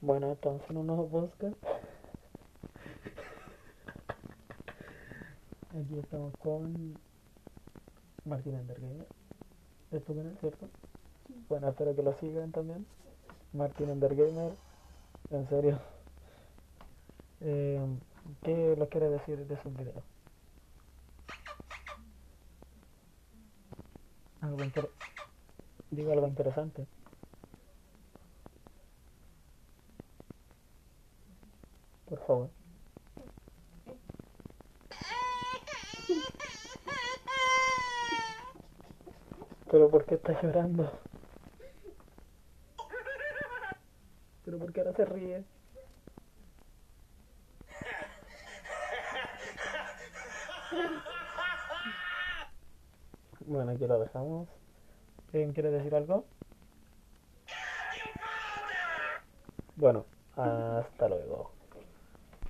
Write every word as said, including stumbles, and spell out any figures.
Bueno, estamos en un nuevo podcast. Aquí estamos con Martín Undergamer. ¿Es tu canal, cierto? Bueno, espero que lo sigan también. Martín Undergamer, en serio. Eh, ¿Qué les quiere decir de sus videos? Algo inter Digo algo interesante, por favor. ¿Pero por qué está llorando? ¿Pero por qué ahora se ríe? Bueno, aquí lo dejamos. ¿Alguien quiere decir algo? Bueno, hasta luego.